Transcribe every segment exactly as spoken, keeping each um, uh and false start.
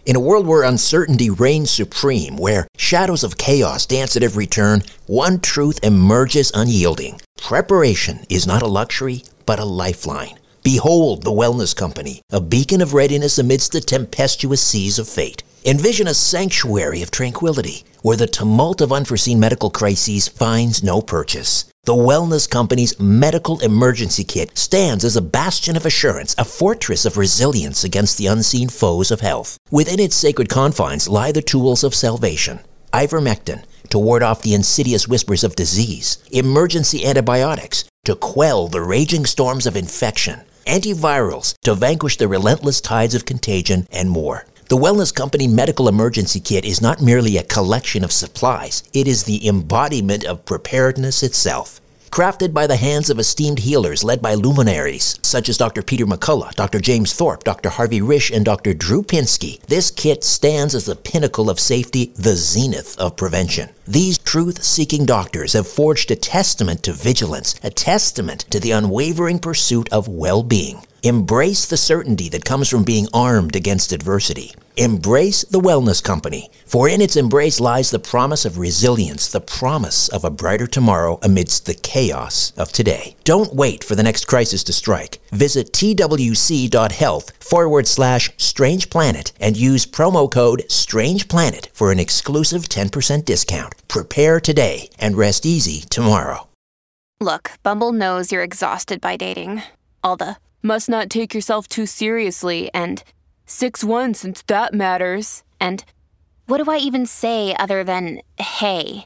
In a world where uncertainty reigns supreme, where shadows of chaos dance at every turn, one truth emerges unyielding. Preparation is not a luxury, but a lifeline. Behold the Wellness Company, a beacon of readiness amidst the tempestuous seas of fate. Envision a sanctuary of tranquility, where the tumult of unforeseen medical crises finds no purchase. The Wellness Company's Medical Emergency Kit stands as a bastion of assurance, a fortress of resilience against the unseen foes of health. Within its sacred confines lie the tools of salvation. Ivermectin, to ward off the insidious whispers of disease. Emergency antibiotics, to quell the raging storms of infection. Antivirals, to vanquish the relentless tides of contagion, and more. The Wellness Company Medical Emergency Kit is not merely a collection of supplies. It is the embodiment of preparedness itself. Crafted by the hands of esteemed healers led by luminaries such as Doctor Peter McCullough, Doctor James Thorpe, Doctor Harvey Risch, and Doctor Drew Pinsky, this kit stands as the pinnacle of safety, the zenith of prevention. These truth-seeking doctors have forged a testament to vigilance, a testament to the unwavering pursuit of well-being. Embrace the certainty that comes from being armed against adversity. Embrace the Wellness Company, for in its embrace lies the promise of resilience, the promise of a brighter tomorrow amidst the chaos of today. Don't wait for the next crisis to strike. Visit twc.health forward slash Strange Planet and use promo code Strange Planet for an exclusive ten percent discount. Prepare today and rest easy tomorrow. Look, Bumble knows you're exhausted by dating. All the must not take yourself too seriously, and six one since that matters, and what do I even say other than, hey?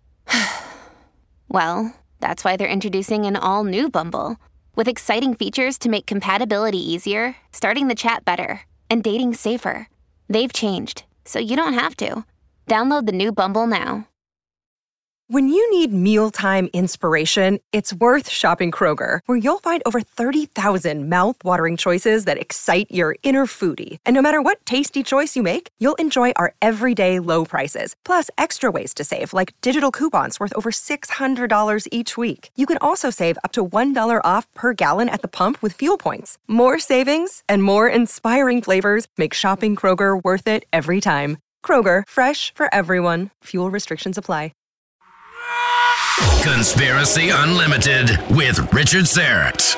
Well, that's why they're introducing an all-new Bumble, with exciting features to make compatibility easier, starting the chat better, and dating safer. They've changed, so you don't have to. Download the new Bumble now. When you need mealtime inspiration, it's worth shopping Kroger, where you'll find over thirty thousand mouth-watering choices that excite your inner foodie. And no matter what tasty choice you make, you'll enjoy our everyday low prices, plus extra ways to save, like digital coupons worth over six hundred dollars each week. You can also save up to one dollar off per gallon at the pump with fuel points. More savings and more inspiring flavors make shopping Kroger worth it every time. Kroger, fresh for everyone. Fuel restrictions apply. Conspiracy Unlimited with Richard Syrett.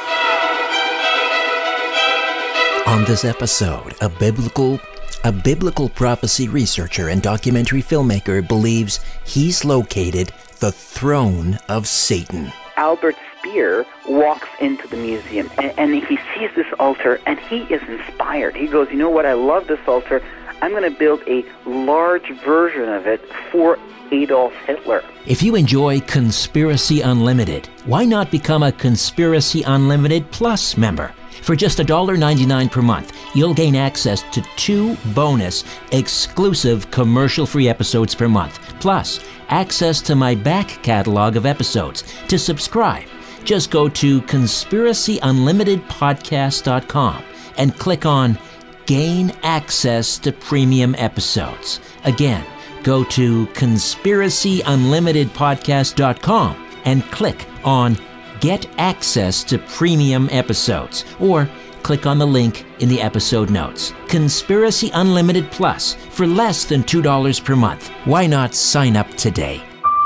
On this episode, a biblical a biblical prophecy researcher and documentary filmmaker believes he's located the throne of Satan. Albert Speer walks into the museum and, and he sees this altar and he is inspired. He goes, you know what, I love this altar. I'm going to build a large version of it for Adolf Hitler. If you enjoy Conspiracy Unlimited, why not become a Conspiracy Unlimited Plus member? For just one dollar ninety-nine per month, you'll gain access to two bonus, exclusive commercial-free episodes per month, plus access to my back catalog of episodes. To subscribe, just go to conspiracy unlimited podcast dot com and click on Gain Access to Premium Episodes. Again, go to conspiracy unlimited podcast dot com and click on Get Access to Premium Episodes, or click on the link in the episode notes. Conspiracy Unlimited Plus for less than two dollars per month. Why not sign up today?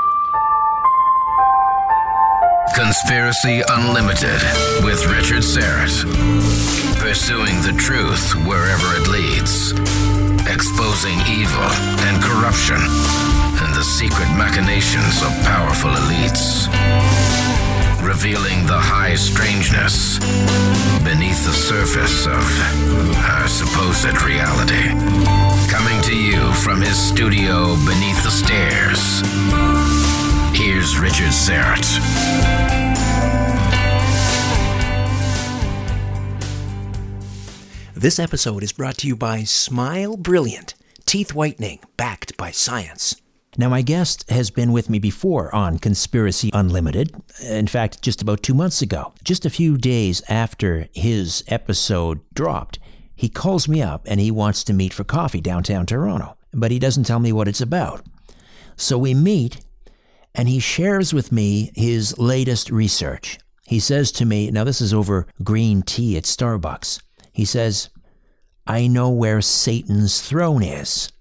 Conspiracy Unlimited with Richard Syrett. Pursuing the truth wherever it leads. Exposing evil and corruption and the secret machinations of powerful elites. Revealing the high strangeness beneath the surface of our supposed reality. Coming to you from his studio beneath the stairs, here's Richard Syrett. This episode is brought to you by Smile Brilliant, teeth whitening backed by science. Now, my guest has been with me before on Conspiracy Unlimited. In fact, just about two months ago, just a few days after his episode dropped, he calls me up and he wants to meet for coffee downtown Toronto, but he doesn't tell me what it's about. So we meet and he shares with me his latest research. He says to me, now this is over green tea at Starbucks. He says, I know where Satan's throne is.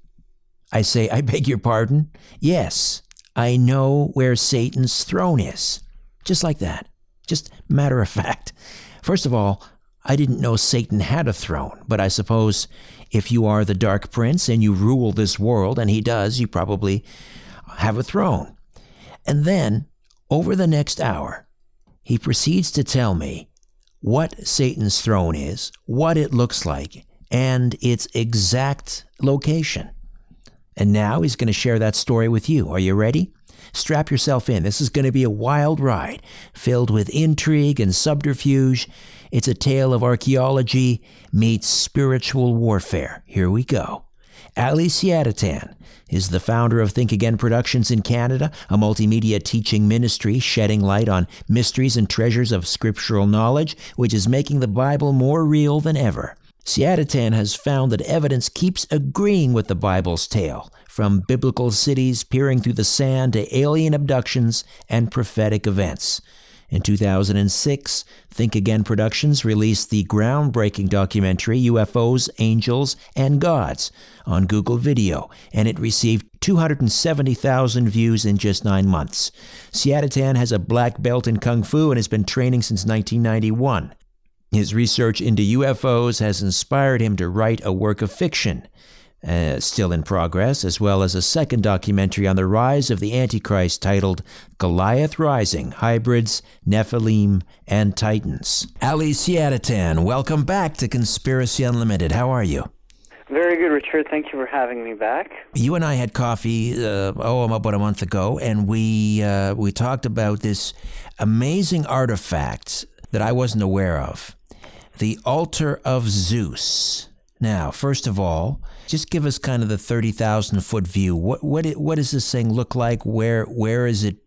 I say, I beg your pardon? Yes, I know where Satan's throne is. Just like that. Just matter of fact. First of all, I didn't know Satan had a throne, but I suppose if you are the Dark Prince and you rule this world, and he does, you probably have a throne. And then, over the next hour, he proceeds to tell me what Satan's throne is, what it looks like, and its exact location. And now he's going to share that story with you. Are you ready? Strap yourself in. This is going to be a wild ride, filled with intrigue and subterfuge. It's a tale of archaeology meets spiritual warfare. Here we go. Ali Siadatan is the founder of Think Again Productions in Canada, a multimedia teaching ministry shedding light on mysteries and treasures of scriptural knowledge, which is making the Bible more real than ever. Siadatan has found that evidence keeps agreeing with the Bible's tale, from biblical cities peering through the sand to alien abductions and prophetic events. In two thousand six, Think Again Productions released the groundbreaking documentary U F Os, Angels, and Gods on Google Video, and it received two hundred seventy thousand views in just nine months. Siadatan has a black belt in Kung Fu and has been training since nineteen ninety-one. His research into U F Os has inspired him to write a work of fiction, uh, still in progress, as well as a second documentary on the rise of the Antichrist titled Goliath Rising, Hybrids, Nephilim, and Titans. Ali Siadatan, welcome back to Conspiracy Unlimited. How are you? Very good, Richard. Thank you for having me back. You and I had coffee, uh, oh, about a month ago, and we uh, we talked about this amazing artifact that I wasn't aware of. The Altar of Zeus. Now, first of all, just give us kind of the thirty thousand foot view. What what it, what does this thing look like? Where where is it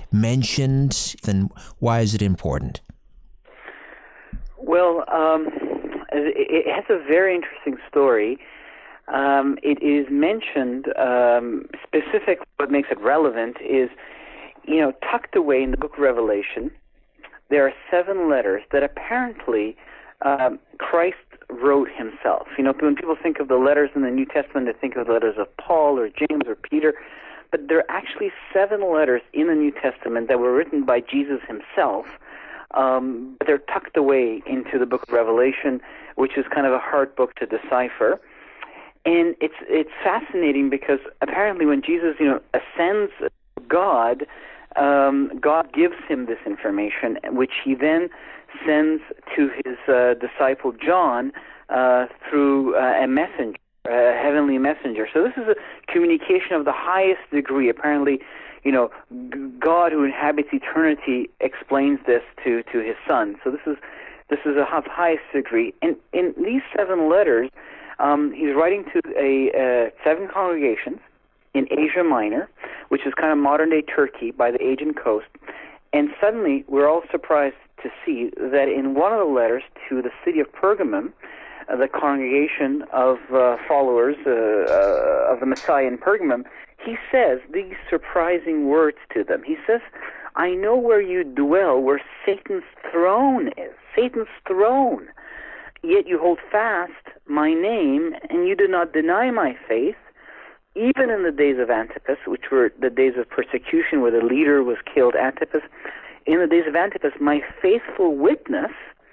mentioned? And why is it important? Well, um, it, it has a very interesting story. Um, it is mentioned, um, specifically what makes it relevant is, you know, tucked away in the book of Revelation, there are seven letters that apparently Um, Christ wrote himself. You know, when people think of the letters in the New Testament, they think of the letters of Paul or James or Peter, but there are actually seven letters in the New Testament that were written by Jesus himself, um, but they're tucked away into the book of Revelation, which is kind of a hard book to decipher. And it's it's fascinating because apparently when Jesus, you know, ascends God, um, God gives him this information, which he then sends to his uh, disciple John uh, through uh, a messenger, a heavenly messenger. So this is a communication of the highest degree. Apparently, you know, God who inhabits eternity explains this to, to his son. So this is this is of highest degree. And in these seven letters, um, he's writing to a uh, seven congregations in Asia Minor, which is kind of modern-day Turkey by the Aegean coast. And suddenly, we're all surprised to see that in one of the letters to the city of Pergamum, uh, the congregation of uh, followers uh, uh, of the Messiah in Pergamum, he says these surprising words to them. He says, I know where you dwell, where Satan's throne is, Satan's throne. Yet you hold fast my name, and you do not deny my faith, even in the days of Antipas, which were the days of persecution where the leader was killed, Antipas. In the days of Antipas, my faithful witness,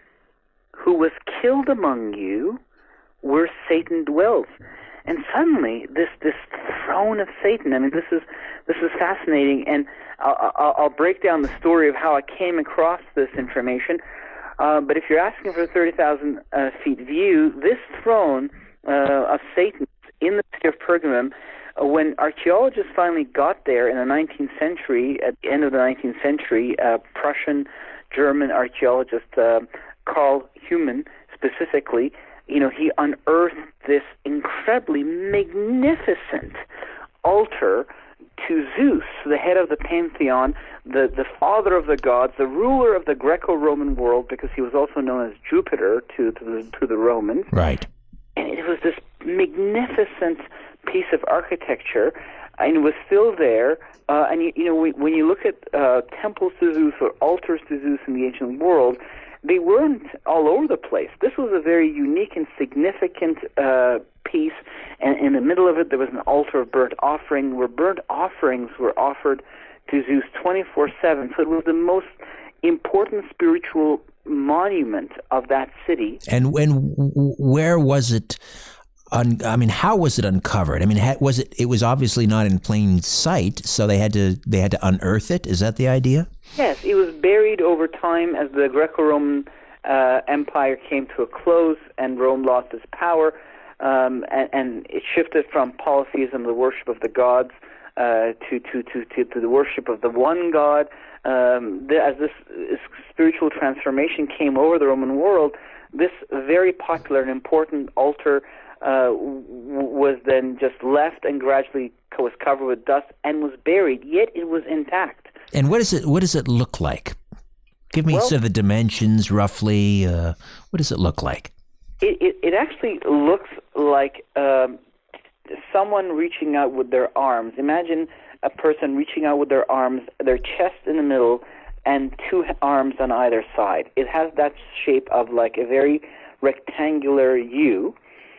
who was killed among you, where Satan dwells. And suddenly, this this throne of Satan. I mean, this is this is fascinating. And I'll, I'll, I'll break down the story of how I came across this information. Uh, but if you're asking for a thirty thousand uh, feet view, this throne uh, of Satan in the city of Pergamum, uh, when archaeologists finally got there in the nineteenth century, at the end of the nineteenth century, uh, Prussian, German archaeologist uh, Karl Humann specifically, you know, he unearthed this incredibly magnificent altar to Zeus, the head of the pantheon, the, the father of the gods, the ruler of the Greco-Roman world, because he was also known as Jupiter to, to, the, to the Romans. Right. And it was this magnificent piece of architecture, and it was still there. Uh, and, you, you know, when, when you look at uh, temples to Zeus or altars to Zeus in the ancient world, they weren't all over the place. This was a very unique and significant uh, piece, and in the middle of it there was an altar of burnt offering, where burnt offerings were offered to Zeus twenty-four seven. So it was the most important spiritual monument of that city. And when, where was it? Un, I mean, how was it uncovered? I mean, ha, was it? It was obviously not in plain sight, so they had to they had to unearth it. Is that the idea? Yes, it was buried over time as the Greco-Roman uh, Empire came to a close and Rome lost its power, um, and, and it shifted from polytheism, the worship of the gods, uh, to, to, to, to, to the worship of the one God. Um, the, as this, this spiritual transformation came over the Roman world, this very popular and important altar uh, w- was then just left and gradually was covered with dust and was buried, yet it was intact. And what is it? What does it look like? Give me Well, sort of the dimensions, roughly. Uh, what does it look like? It, it, it actually looks like um, someone reaching out with their arms. Imagine a person reaching out with their arms, their chest in the middle, and two arms on either side. It has that shape of like a very rectangular U.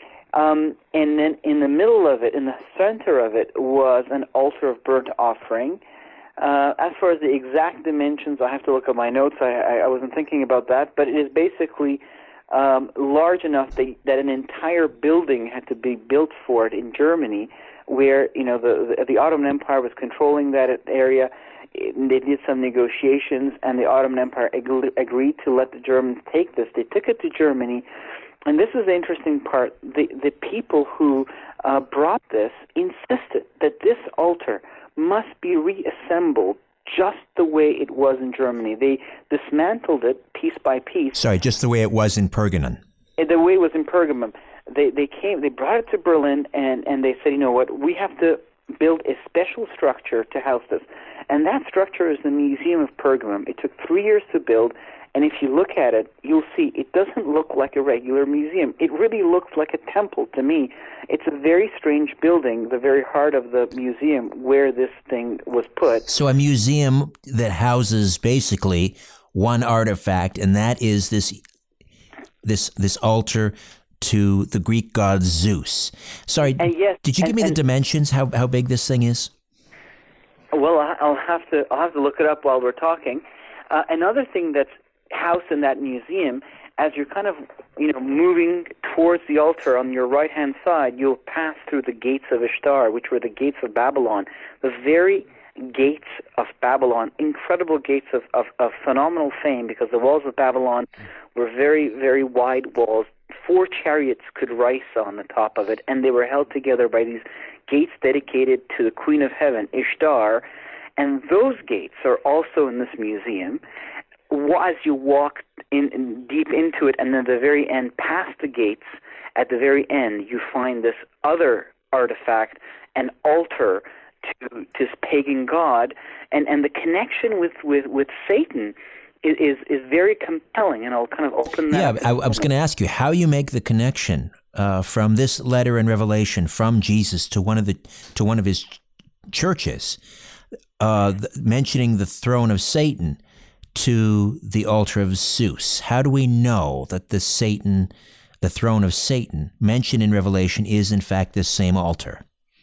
Um, and then in the middle of it, in the center of it, was an altar of burnt offering. Uh, as far as the exact dimensions, I have to look at my notes. I, I, I wasn't thinking about that, but it is basically um, large enough that, that an entire building had to be built for it in Germany, where you know the the, the Ottoman Empire was controlling that area. They did some negotiations, and the Ottoman Empire ag- agreed to let the Germans take this. They took it to Germany, and this is the interesting part. The the people who uh, brought this insisted that this altar must be reassembled just the way it was in Germany. They dismantled it piece by piece. Sorry, just the way it was in Pergamon. The way it was in Pergamum. They they came. They brought it to Berlin, and, and they said, you know what? We have to build a special structure to house this, and that structure is the Museum of Pergamum. It took three years to build. And if you look at it, you'll see it doesn't look like a regular museum. It really looks like a temple to me. It's a very strange building, the very heart of the museum where this thing was put. So a museum that houses basically one artifact, and that is this this this altar to the Greek god Zeus. Sorry, And yes, did you give and- me the and- dimensions? How how big this thing is? Well, I- I'll have to I'll have to look it up while we're talking. Uh, another thing that's housed in that museum, as you're kind of you know moving towards the altar on your right hand side, you'll pass through the gates of Ishtar, which were the gates of Babylon, the very gates of Babylon, incredible gates of, of, of phenomenal fame, because the walls of Babylon were very, very wide walls. Four chariots could rise on the top of it, and they were held together by these gates dedicated to the Queen of Heaven, Ishtar, and those gates are also in this museum. As you walk in, in deep into it, and then at the very end, past the gates, at the very end, you find this other artifact, an altar to this pagan god, and, and the connection with, with, with Satan is, is is very compelling, and I'll kind of open that. Yeah, I, I was going to ask you how you make the connection uh, from this letter in Revelation from Jesus to one of the to one of his ch- churches, uh, th- mentioning the throne of Satan to the altar of Zeus. How do we know that the Satan, the throne of Satan, mentioned in Revelation is in fact this same altar?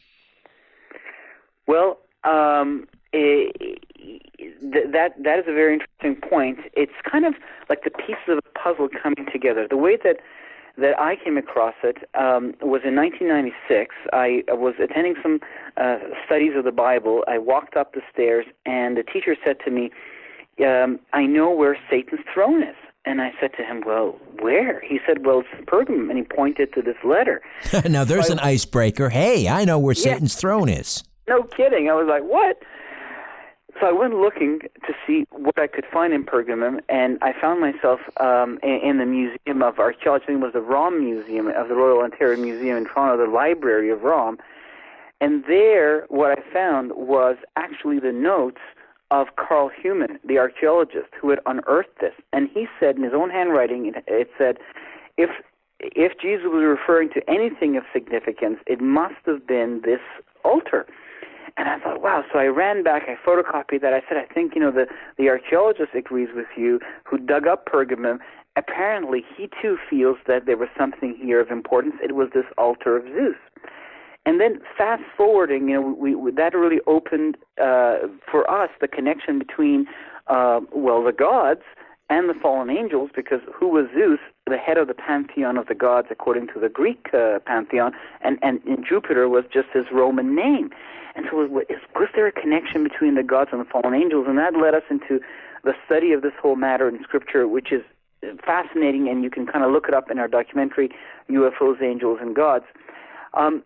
Well, um, eh, th- that that is a very interesting point. It's kind of like the pieces of a puzzle coming together. The way that that I came across it um, was in nineteen ninety-six. I was attending some uh, studies of the Bible. I walked up the stairs, and the teacher said to me, um, I know where Satan's throne is. And I said to him, well, where? He said, well, it's Pergamum, and he pointed to this letter. Now, there's So an I- icebreaker. Hey, I know where Yeah. Satan's throne is. No kidding. I was like, what? So I went looking to see what I could find in Pergamum, and I found myself um, in, in the Museum of Archaeology. I think it was the Rom Museum of the Royal Ontario Museum in Toronto, the Library of Rom. And there, what I found was actually the notes of Carl Human, the archaeologist, who had unearthed this. And he said in his own handwriting, it, it said, if if Jesus was referring to anything of significance, it must have been this altar. And I thought, wow. So I ran back, I photocopied that. I said, I think, you know, the, the archaeologist agrees with you who dug up Pergamum. Apparently, he too feels that there was something here of importance. It was this altar of Zeus. And then fast forwarding, you know, we, we that really opened uh, for us the connection between, uh, well, the gods and the fallen angels, because who was Zeus? The head of the pantheon of the gods, according to the Greek uh, pantheon, and, and, and Jupiter was just his Roman name. And so was, was there a connection between the gods and the fallen angels? And that led us into the study of this whole matter in Scripture, which is fascinating, and you can kind of look it up in our documentary, U F Os, Angels, and Gods. Um,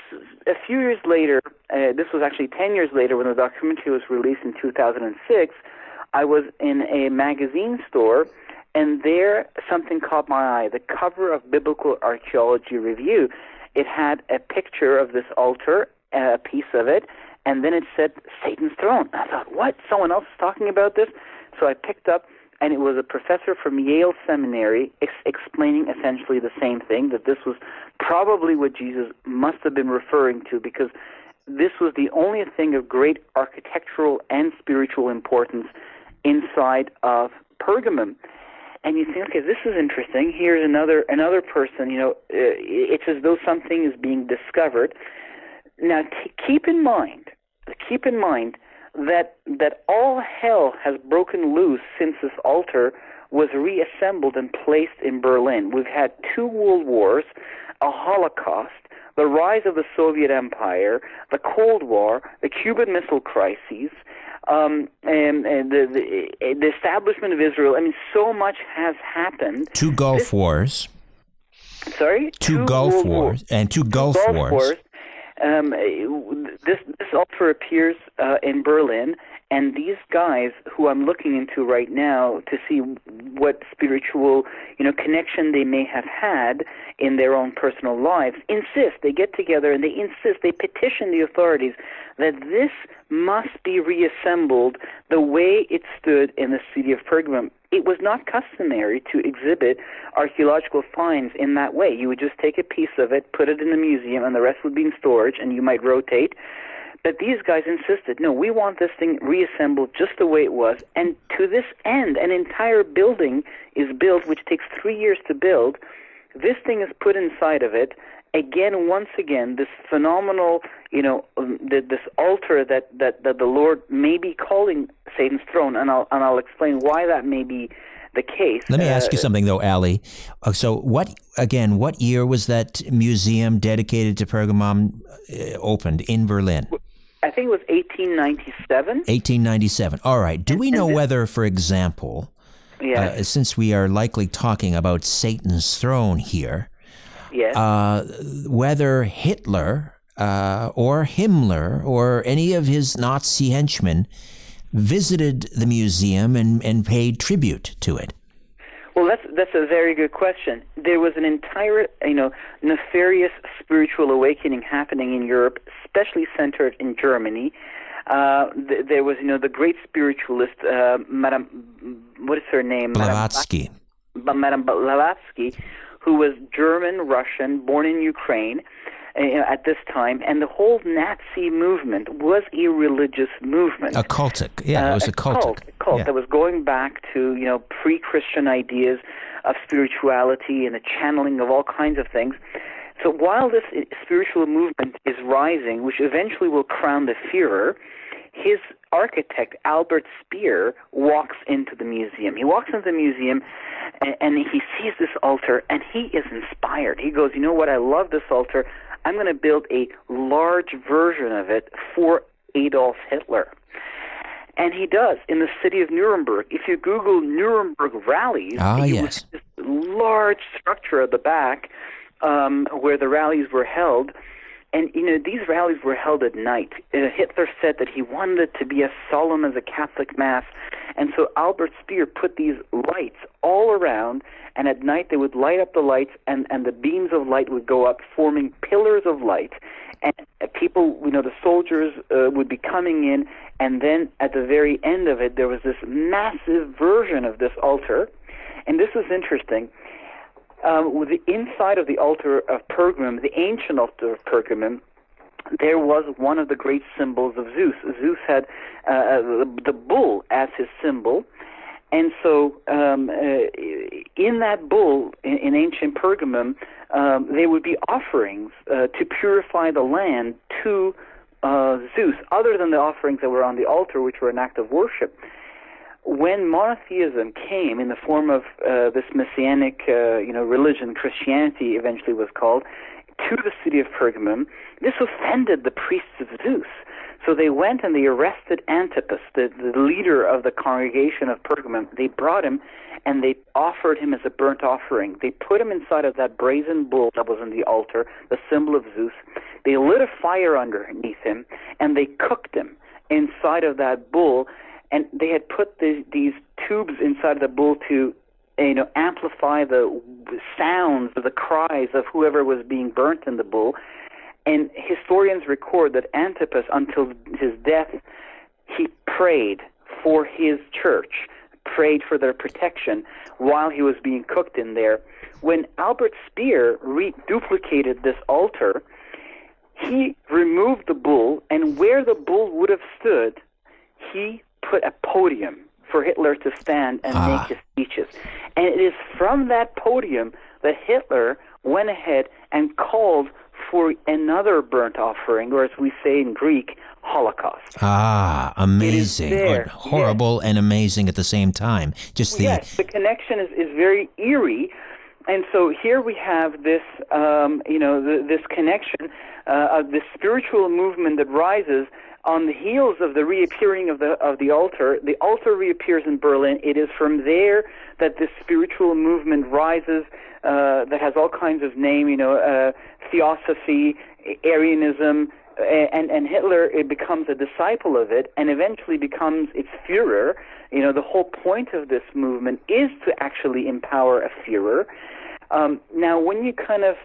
a few years later, uh, this was actually ten years later when the documentary was released in two thousand six, I was in a magazine store, and there something caught my eye. The cover of Biblical Archaeology Review, it had a picture of this altar, a piece of it, and then it said Satan's throne. I thought, what? Someone else is talking about this? So I picked up, and it was a professor from Yale Seminary ex- explaining essentially the same thing, that this was probably what Jesus must have been referring to, because this was the only thing of great architectural and spiritual importance inside of Pergamum. And you think, okay, this is interesting. Here's another another person, you know, uh, it's as though something is being discovered. Now, t- keep in mind, keep in mind that that all hell has broken loose since this altar was reassembled and placed in Berlin. We've had two world wars, a Holocaust, the rise of the Soviet Empire, the Cold War, the Cuban Missile Crises, um, and, and the, the, the establishment of Israel. I mean, so much has happened. Two Gulf this, Wars. Sorry? Two, two Gulf Wars. Wars. And two, two Gulf, Gulf Wars. Wars. Um, this this altar appears uh, in Berlin, and these guys who I'm looking into right now to see what spiritual, you know, connection they may have had in their own personal lives, insist, they get together and they insist, they petition the authorities that this must be reassembled the way it stood in the city of Pergamum. It was not customary to exhibit archaeological finds in that way. You would just take a piece of it, put it in a museum, and the rest would be in storage, and you might rotate. But these guys insisted, no, we want this thing reassembled just the way it was. And to this end, an entire building is built, which takes three years to build. This thing is put inside of it. Again, once again, this phenomenal, you know, um, the, this altar that, that, that the Lord may be calling Satan's throne, and I'll and I'll explain why that may be the case. Let me uh, ask you something, though, Ali. Uh, so, what again? What year was that museum dedicated to Pergamum uh, opened in Berlin? I think it was eighteen ninety-seven. eighteen ninety-seven. All right. Do we know this, whether, for example, yes. uh, since we are likely talking about Satan's throne here, yes. uh, whether Hitler uh, or Himmler or any of his Nazi henchmen visited the museum and, and paid tribute to it? Well, that's that's a very good question. There was an entire, you know, nefarious spiritual awakening happening in Europe, especially centered in Germany. Uh, th- there was, you know, the great spiritualist, uh, Madame, what is her name? Blavatsky. Madame, Madame Blavatsky, who was German, Russian, born in Ukraine uh, at this time, and the whole Nazi movement was a religious movement. A cultic, yeah, it was uh, a, a cultic. cult, a cult yeah. that was going back to, you know, pre-Christian ideas of spirituality and the channeling of all kinds of things. So while this spiritual movement is rising, which eventually will crown the Führer, his architect, Albert Speer, walks into the museum. He walks into the museum, and, and he sees this altar, and he is inspired. He goes, you know what, I love this altar. I'm going to build a large version of it for Adolf Hitler. And he does, in the city of Nuremberg. If you Google Nuremberg rallies, ah, you yes. will see this large structure at the back um, where the rallies were held. And, you know, these rallies were held at night. Uh, Hitler said that he wanted it to be as solemn as a Catholic Mass. And so Albert Speer put these lights all around, and at night they would light up the lights, and, and the beams of light would go up, forming pillars of light. And people, you know, the soldiers uh, would be coming in, and then at the very end of it, there was this massive version of this altar. And this is interesting. Um, with the inside of the altar of Pergamum, the ancient altar of Pergamum, there was one of the great symbols of Zeus. Zeus had uh, the, the bull as his symbol, and so um, uh, in that bull, in, in ancient Pergamum, um, there would be offerings uh, to purify the land to uh, Zeus, other than the offerings that were on the altar, which were an act of worship. When monotheism came in the form of uh, this messianic, uh, you know, religion, Christianity eventually was called, to the city of Pergamum, this offended the priests of Zeus. So they went and they arrested Antipas, the, the leader of the congregation of Pergamum. They brought him and they offered him as a burnt offering. They put him inside of that brazen bull that was on the altar, the symbol of Zeus. They lit a fire underneath him and they cooked him inside of that bull. And they had put the, these tubes inside the bull to, you know, amplify the sounds, the cries of whoever was being burnt in the bull. And historians record that Antipas, until his death, he prayed for his church, prayed for their protection while he was being cooked in there. When Albert Speer reduplicated this altar, he removed the bull, and where the bull would have stood, he put a podium for Hitler to stand and ah. make his speeches. And it is from that podium that Hitler went ahead and called for another burnt offering, or as we say in Greek, Holocaust. Ah, amazing. Or horrible yes. and amazing at the same time. Just the Yes, the connection is, is very eerie. And so here we have this, um, you know, the, this connection uh, of this spiritual movement that rises on the heels of the reappearing of the of the altar. The altar reappears in Berlin. It is from there that this spiritual movement rises, uh, that has all kinds of name, you know, uh, Theosophy, Arianism, and, and Hitler it becomes a disciple of it and eventually becomes its Führer. You know, the whole point of this movement is to actually empower a Führer. Um, now, when you kind of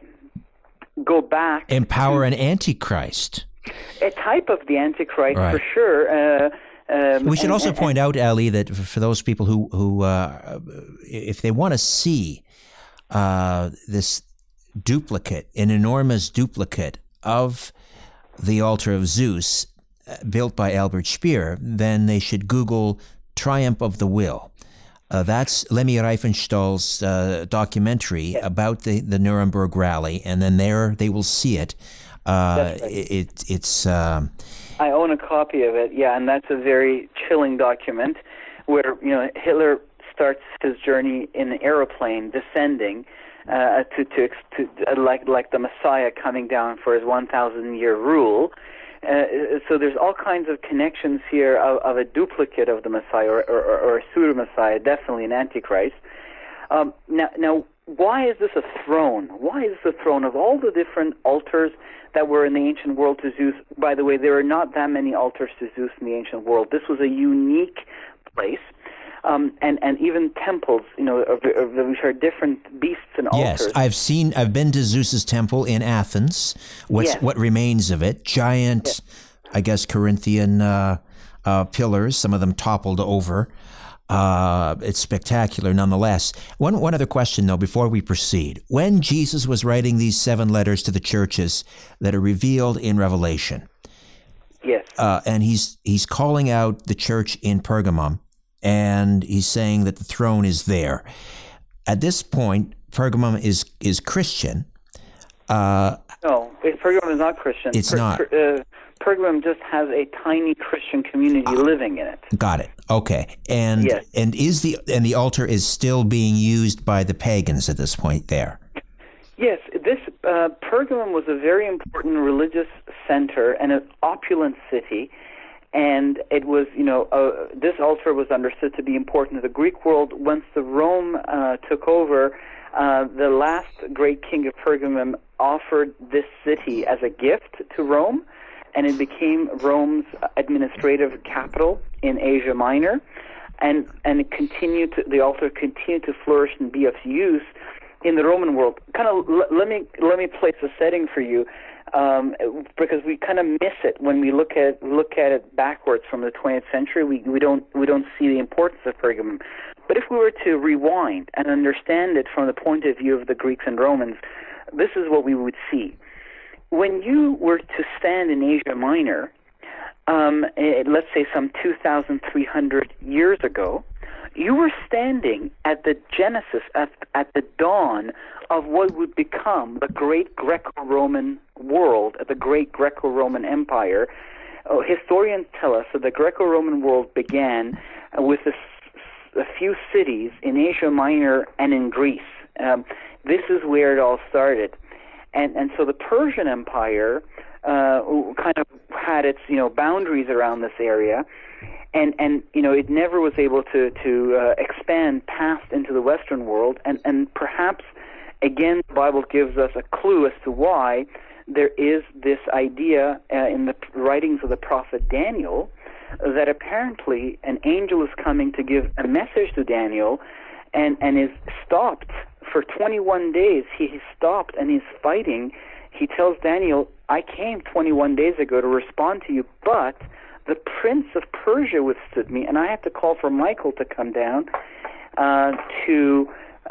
go back... Empower an Antichrist. A type of the Antichrist, right. for sure. Uh, um, we should and, also and, point out, Ali, that for those people who, who uh, if they want to see uh, this duplicate, an enormous duplicate of the altar of Zeus uh, built by Albert Speer, then they should Google Triumph of the Will. Uh, that's Lemmy Riefenstahl's uh, documentary yeah. about the, the Nuremberg rally, and then there they will see it. Uh, right. it, it's. Um, I own a copy of it, yeah, and that's a very chilling document where you know Hitler starts his journey in an aeroplane, descending uh, to, to to uh, like like the Messiah coming down for his one thousand year rule. Uh, so there's all kinds of connections here of, of a duplicate of the Messiah or, or, or a pseudo Messiah, definitely an Antichrist. Um, now, now, why is this a throne? Why is this a throne of all the different altars that were in the ancient world to Zeus? By the way, there are not that many altars to Zeus in the ancient world. This was a unique place. Um, and, and even temples, you know, of, of, which are different beasts and altars. Yes, I've seen, I've been to Zeus's temple in Athens. What's yes. what remains of it? Giant, yes. I guess, Corinthian uh, uh, pillars. Some of them toppled over. Uh, it's spectacular, nonetheless. One one other question, though, before we proceed: when Jesus was writing these seven letters to the churches that are revealed in Revelation, yes, uh, and he's he's calling out the church in Pergamum. And he's saying that the throne is there. At this point, Pergamum is is Christian. Uh, no, Pergamum is not Christian. It's per, not. Per, uh, Pergamum just has a tiny Christian community uh, living in it. Got it. Okay. And yes. and is the and the altar is still being used by the pagans at this point there? Yes, this uh, Pergamum was a very important religious center and an opulent city. And it was, you know, uh, this altar was understood to be important to the Greek world. Once the Rome uh, took over, uh, the last great king of Pergamum offered this city as a gift to Rome, and it became Rome's administrative capital in Asia Minor. And and it continued to, the altar continued to flourish and be of use in the Roman world. Kind of l- let me let me place a setting for you. Um, because we kind of miss it when we look at look at it backwards from the twentieth century. We we don't we don't see the importance of Pergamum. But if we were to rewind and understand it from the point of view of the Greeks and Romans, this is what we would see. when you were to stand in Asia Minor, um, eh, let's say some two thousand three hundred years ago, you were standing at the genesis, at, at the dawn of what would become the great Greco-Roman world, the great Greco-Roman Empire. Oh, historians tell us that the Greco-Roman world began uh, with a, a few cities in Asia Minor and in Greece. Um, this is where it all started. And and so the Persian Empire uh, kind of had its, you know, boundaries around this area, and and you know, it never was able to to uh, expand past into the Western world. And and perhaps again, the Bible gives us a clue as to why there is this idea uh, in the writings of the prophet Daniel that apparently an angel is coming to give a message to Daniel, and and is stopped. For twenty-one days, he is stopped and he's fighting. He tells Daniel, I came twenty-one days ago to respond to you, but the prince of Persia withstood me, and I have to call for Michael to come down uh, to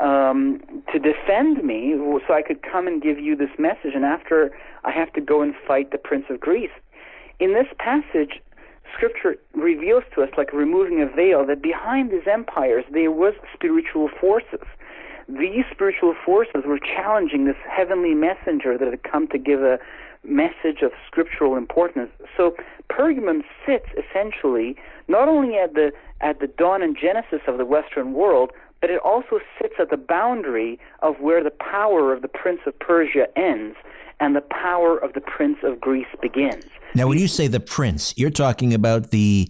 um, to defend me so I could come and give you this message, and after I have to go and fight the prince of Greece. In this passage, Scripture reveals to us, like removing a veil, that behind these empires there was spiritual forces. These spiritual forces were challenging this heavenly messenger that had come to give a message of scriptural importance. So Pergamum sits essentially not only at the at the dawn and genesis of the Western world, but it also sits at the boundary of where the power of the Prince of Persia ends and the power of the Prince of Greece begins. Now, when you say the prince, you're talking about the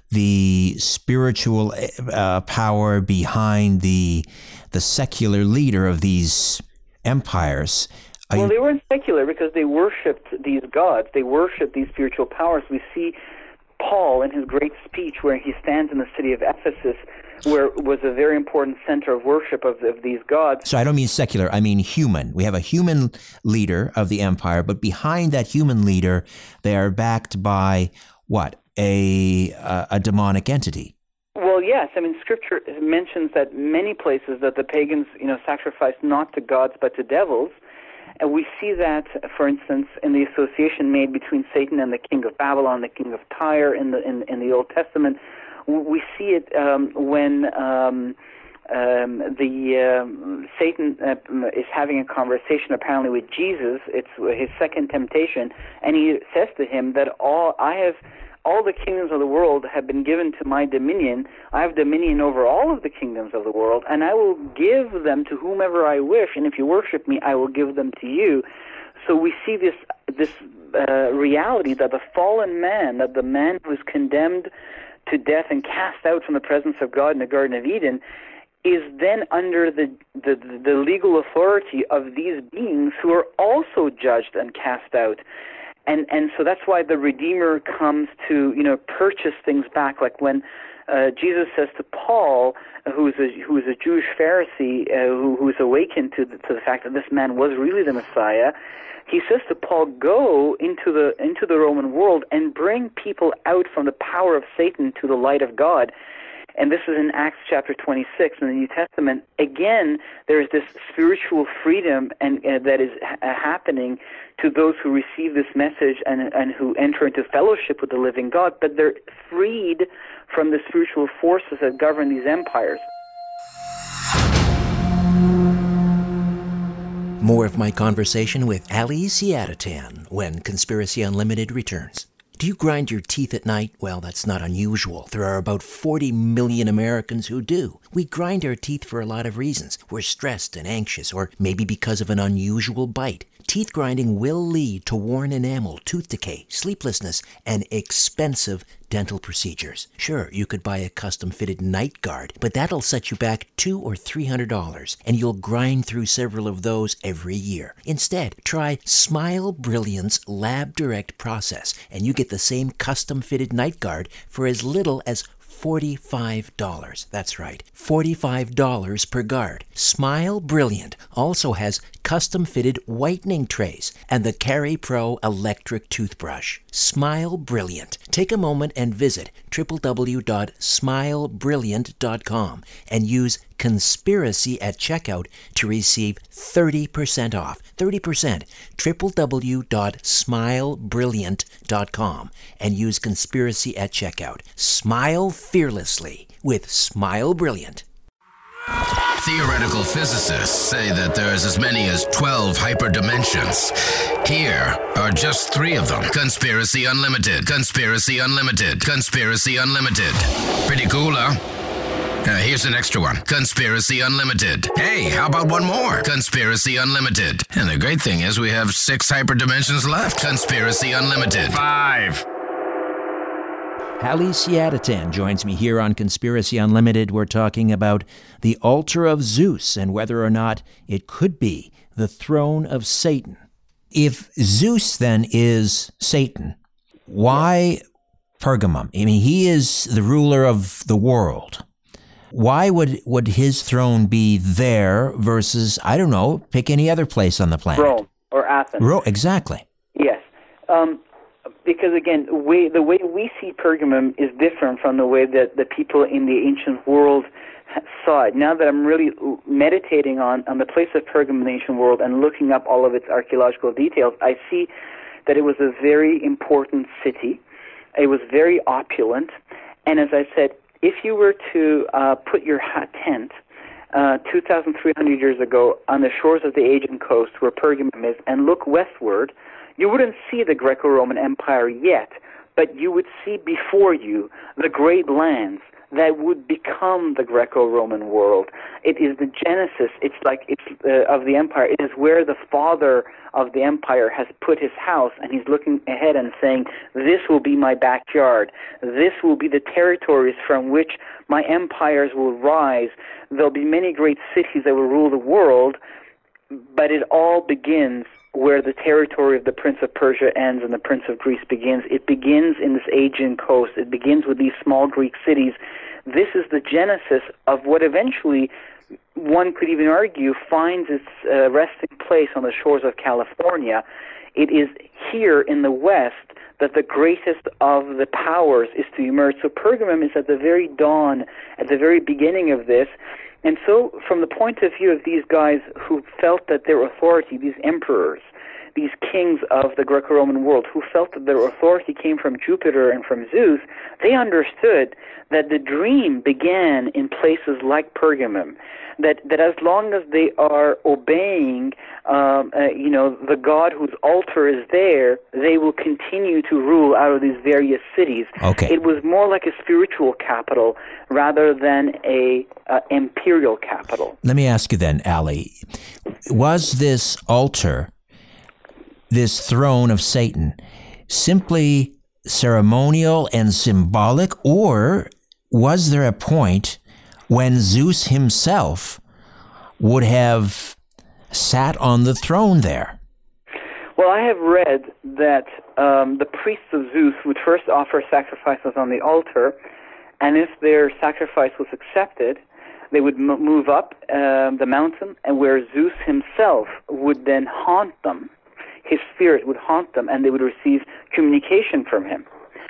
the spiritual uh, power behind the the secular leader of these empires. Are well, you... they weren't secular because they worshipped these gods. They worshipped these spiritual powers. We see Paul in his great speech where he stands in the city of Ephesus, where it was a very important center of worship of, of these gods. So I don't mean secular, I mean human. We have a human leader of the empire, but behind that human leader, they are backed by what? A, a, a demonic entity. Well, yes. I mean, Scripture mentions that many places that the pagans, you know, sacrificed not to gods but to devils. And we see that, for instance, in the association made between Satan and the king of Babylon, the king of Tyre in the in, in the Old Testament. We see it um, when um, um, the um, Satan uh, is having a conversation apparently with Jesus. It's his second temptation, and he says to him that all I have. All the kingdoms of the world have been given to my dominion. I have dominion over all of the kingdoms of the world, and I will give them to whomever I wish, and if you worship me, I will give them to you. So we see this this uh, reality that the fallen man, that the man who is condemned to death and cast out from the presence of God in the Garden of Eden, is then under the, the, the legal authority of these beings who are also judged and cast out. And and so that's why the Redeemer comes to, you know, purchase things back. Like when uh, Jesus says to Paul, who is a who is a Jewish Pharisee, uh, who who is awakened to the, to the fact that this man was really the Messiah, he says to Paul, "Go into the into the Roman world and bring people out from the power of Satan to the light of God." And this is in Acts chapter twenty-six in the New Testament. Again, there is this spiritual freedom and uh, that is ha- happening to those who receive this message and, and who enter into fellowship with the living God, but they're freed from the spiritual forces that govern these empires. More of my conversation with Ali Siadatan when Conspiracy Unlimited returns. Do you grind your teeth at night? Well, that's not unusual. There are about forty million Americans who do. We grind our teeth for a lot of reasons. We're stressed and anxious, or maybe because of an unusual bite. Teeth grinding will lead to worn enamel, tooth decay, sleeplessness, and expensive dental procedures. Sure, you could buy a custom-fitted night guard, but that'll set you back two or three hundred dollars, and you'll grind through several of those every year. Instead, try Smile Brilliant's Lab Direct process, and you get the same custom-fitted night guard for as little as forty-five dollars. That's right, forty-five dollars per guard. Smile Brilliant also has custom-fitted whitening trays and the Carry Pro electric toothbrush. Smile Brilliant. Take a moment and visit w w w dot smile brilliant dot com and use conspiracy at checkout to receive thirty percent off. thirty percent. w w w dot smile brilliant dot com and use conspiracy at checkout. Smile fearlessly with Smile Brilliant. Theoretical physicists say that there's as many as twelve hyperdimensions. Here are just three of them. Conspiracy Unlimited, Conspiracy Unlimited, Conspiracy Unlimited. Pretty cool, huh? Uh, here's an extra one. Conspiracy Unlimited. Hey, how about one more? Conspiracy Unlimited. And the great thing is we have six hyperdimensions left. Conspiracy Unlimited. Five. Ali Siadatan joins me here on Conspiracy Unlimited. We're talking about the altar of Zeus and whether or not it could be the throne of Satan. If Zeus then is Satan, why Pergamum? I mean, he is the ruler of the world. Why would, would his throne be there versus, I don't know, pick any other place on the planet? Rome or Athens. Rome, exactly. Yes. Um, because, again, we, the way we see Pergamum is different from the way that the people in the ancient world saw it. Now that I'm really meditating on, on the place of Pergamum in the ancient world and looking up all of its archaeological details, I see that it was a very important city. It was very opulent. And as I said, if you were to uh, put your hot tent uh, two thousand three hundred years ago on the shores of the Aegean coast where Pergamum is and look westward, you wouldn't see the Greco-Roman Empire yet, but you would see before you the great lands that would become the Greco-Roman world. It is the genesis, it's like it's uh, of the empire. It is where the father of the empire has put his house, and he's looking ahead and saying, this will be my backyard. This will be the territories from which my empires will rise. There'll be many great cities that will rule the world, but it all begins where the territory of the Prince of Persia ends and the Prince of Greece begins. It begins in this Aegean coast. It begins with these small Greek cities. This is the genesis of what eventually, one could even argue, finds its uh, resting place on the shores of California. It is here in the West that the greatest of the powers is to emerge. So Pergamum is at the very dawn, at the very beginning of this. And so, from the point of view of these guys who felt that their authority, these emperors, these kings of the Greco-Roman world, who felt that their authority came from Jupiter and from Zeus, they understood that the dream began in places like Pergamum, that, that as long as they are obeying, um, uh, you know, the god whose altar is there, they will continue to rule out of these various cities. Okay. It was more like a spiritual capital rather than a uh, imperial capital. Let me ask you then, Ali, was this altar, this throne of Satan, simply ceremonial and symbolic, or was there a point when Zeus himself would have sat on the throne there? Well, I have read that um, the priests of Zeus would first offer sacrifices on the altar, and if their sacrifice was accepted, they would m- move up um, the mountain, and where Zeus himself would then haunt them. His spirit would haunt them, and they would receive communication from him.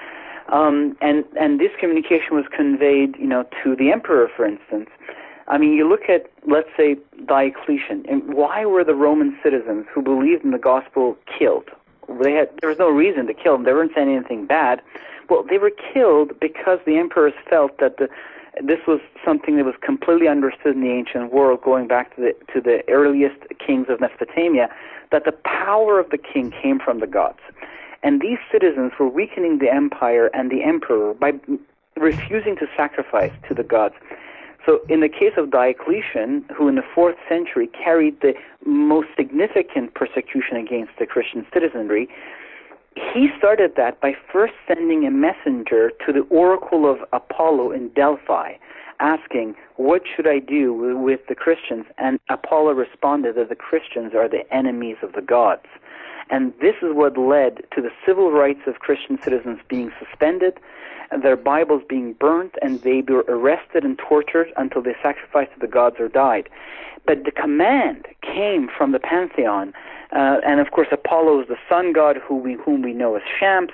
Um, and and this communication was conveyed, you know, to the emperor, for instance. I mean, you look at, let's say, Diocletian, and why were the Roman citizens who believed in the gospel killed? They had there was no reason to kill them. They weren't saying anything bad. Well, they were killed because the emperors felt that the this was something that was completely understood in the ancient world, going back to the to the earliest kings of Mesopotamia, that the power of the king came from the gods. And these citizens were weakening the empire and the emperor by refusing to sacrifice to the gods. So in the case of Diocletian, who in the fourth century carried the most significant persecution against the Christian citizenry, he started that by first sending a messenger to the oracle of Apollo in Delphi, asking, what should I do with the Christians? And Apollo responded that the Christians are the enemies of the gods. And this is what led to the civil rights of Christian citizens being suspended, and their Bibles being burnt, and they were arrested and tortured until they sacrificed to the gods or died. But the command came from the pantheon, uh, and of course Apollo is the sun god, who we, whom we know as Shams.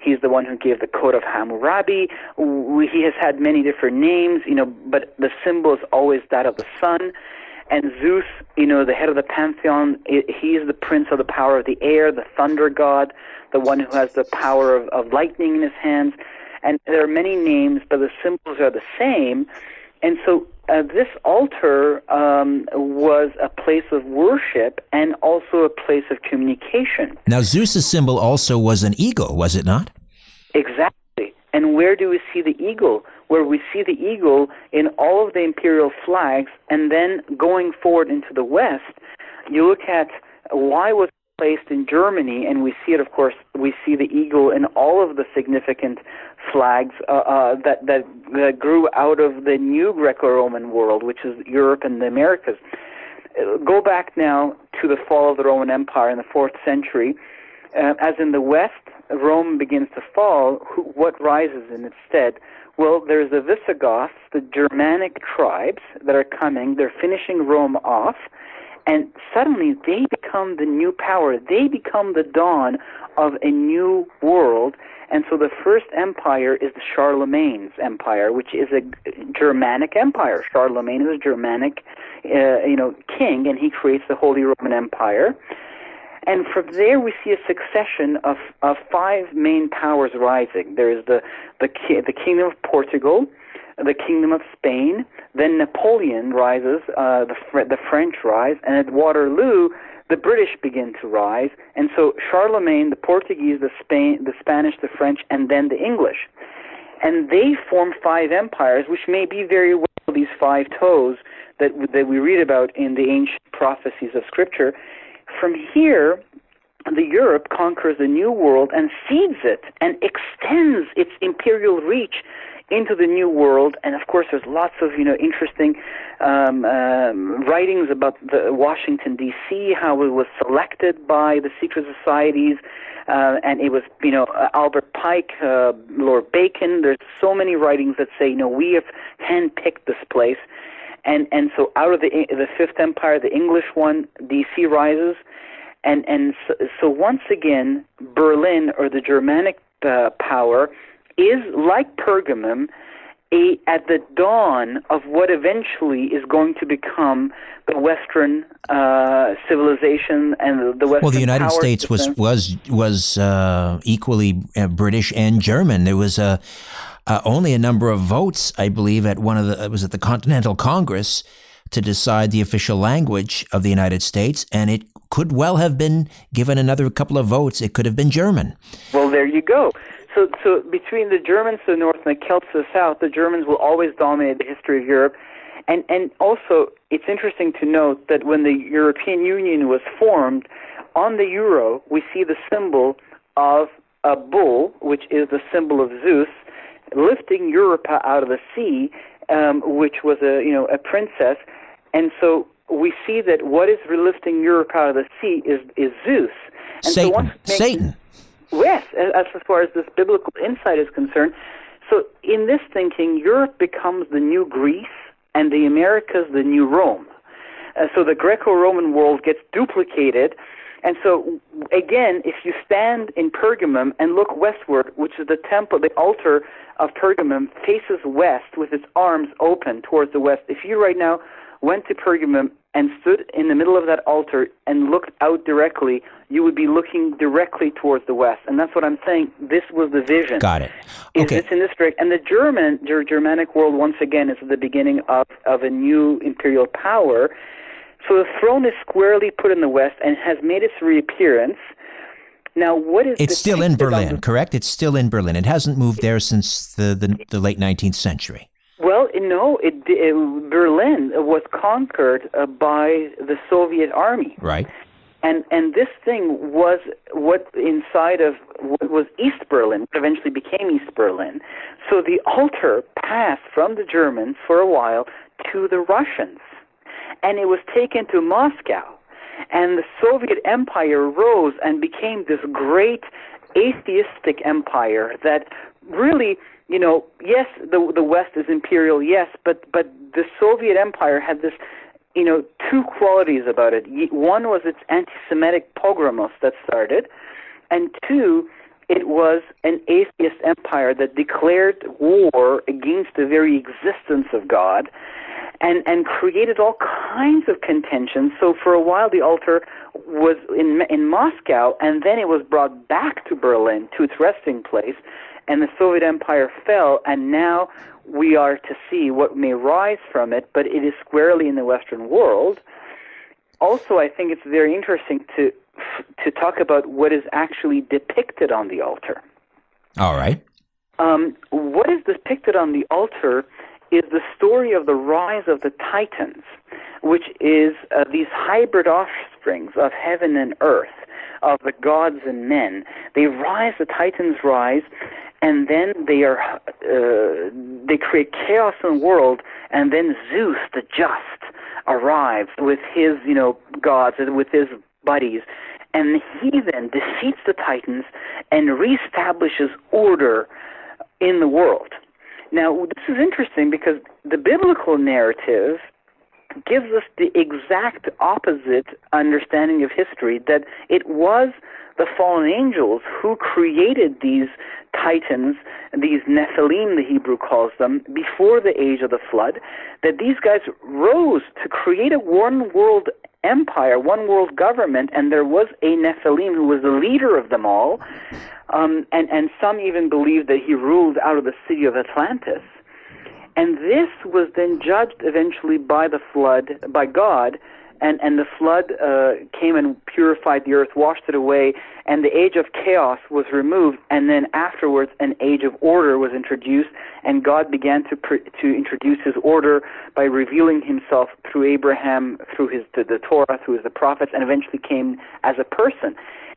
He's the one who gave the Code of Hammurabi. We, he has had many different names, you know, but the symbol is always that of the sun. And Zeus, you know, the head of the pantheon, he is the prince of the power of the air, the thunder god, the one who has the power of, of lightning in his hands. And there are many names, but the symbols are the same. And so uh, this altar um, was a place of worship and also a place of communication. Now, Zeus's symbol also was an eagle, was it not? Exactly. And where do we see the eagle? Where we see the eagle in all of the imperial flags, and then going forward into the west, you look at why was it placed in Germany, and we see it, of course, we see the eagle in all of the significant flags uh, uh, that, that that grew out of the new Greco-Roman world, which is Europe and the Americas. Uh, go back now to the fall of the Roman Empire in the fourth century. Uh, as in the West, Rome begins to fall. Who, what rises in its stead? Well, there's the Visigoths, the Germanic tribes that are coming. They're finishing Rome off, and suddenly they become the new power. They become the dawn of a new world. And so the first empire is the Charlemagne's empire, which is a Germanic empire. Charlemagne is a Germanic, uh, you know, king, and he creates the Holy Roman Empire. And from there, we see a succession of, of five main powers rising. There is the the, the Kingdom of Portugal, the Kingdom of Spain. Then Napoleon rises, uh, the the French rise, and at Waterloo, the British begin to rise. And so Charlemagne, the Portuguese, the Spain, the Spanish, the French, and then the English, and they form five empires, which may be very well these five toes that that we read about in the ancient prophecies of Scripture. From here, the Europe conquers the New World and seeds it and extends its imperial reach into the New World. And of course, there's lots of you know interesting um, um, writings about the Washington D C, how it was selected by the secret societies, uh, and it was you know Albert Pike, uh, Lord Bacon. There's so many writings that say, you know, we have handpicked this place. And and so out of the the Fifth Empire, the English one, D C rises, and and so, so once again, Berlin, or the Germanic uh, power, is like Pergamum, a at the dawn of what eventually is going to become the Western uh, civilization and the, the Western. Well, the United States system. was was was uh, equally uh, British and German. There was a. Uh, only a number of votes, I believe, at one of the, it was at the Continental Congress to decide the official language of the United States, and it could well have been given another couple of votes. It could have been German. Well, there you go. So, so between the Germans to the north and the Celts to the south, the Germans will always dominate the history of Europe. And, and also, it's interesting to note that when the European Union was formed, on the euro, we see the symbol of a bull, which is the symbol of Zeus, lifting Europa out of the sea, um, which was a you know a princess, and so we see that what is lifting Europe out of the sea is is Zeus. And Satan. So once makes, Satan. Yes, as, as far as this biblical insight is concerned. So in this thinking, Europe becomes the new Greece, and the Americas the new Rome. Uh, so the Greco-Roman world gets duplicated. And so, again, if you stand in Pergamum and look westward, which is the temple, the altar of Pergamum faces west with its arms open towards the west. If you right now went to Pergamum and stood in the middle of that altar and looked out directly, you would be looking directly towards the west. And that's what I'm saying. This was the vision. Got it. Okay. Okay. Is this in this direct? And the German, Ger- Germanic world, once again, is the beginning of, of a new imperial power. So the throne is squarely put in the west and has made its reappearance. Now, what is It's still in depicted on Berlin, the- correct? It's still in Berlin. It hasn't moved there since the, the, the late nineteenth century. Well, no, it, it, Berlin was conquered uh, by the Soviet army. Right. And and this thing was what inside of what was East Berlin, what eventually became East Berlin. So the altar passed from the Germans for a while to the Russians. And it was taken to Moscow. And the Soviet Empire rose and became this great atheistic empire that really, you know, yes, the the West is imperial, yes, but but the Soviet Empire had this, you know, two qualities about it. One was its anti-Semitic pogromos that started, and two, It was an atheist empire that declared war against the very existence of God and, and created all kinds of contentions. So for a while the altar was in, in Moscow, and then it was brought back to Berlin, to its resting place, and the Soviet Empire fell, and now we are to see what may rise from it, but it is squarely in the Western world. Also, I think it's very interesting to to talk about what is actually depicted on the altar. All right. Um, what is depicted on the altar is the story of the rise of the Titans, which is uh, these hybrid offsprings of heaven and earth, of the gods and men. They rise, the Titans rise, and then they are uh, they create chaos in the world, and then Zeus, the just, arrives with his, you know, gods, with his buddies, and he then defeats the Titans and reestablishes order in the world. Now, this is interesting because the biblical narrative gives us the exact opposite understanding of history, that it was the fallen angels who created these Titans, these Nephilim, the Hebrew calls them, before the age of the flood, that these guys rose to create a one-world empire, one-world government, and there was a Nephilim who was the leader of them all, um, and, and some even believe that he ruled out of the city of Atlantis. And this was then judged eventually by the flood, by God, and, and the flood uh, came and purified the earth, washed it away, and the age of chaos was removed, and then afterwards an age of order was introduced, and God began to pr- to introduce his order by revealing himself through Abraham, through his the, the Torah, through the prophets, and eventually came as a person.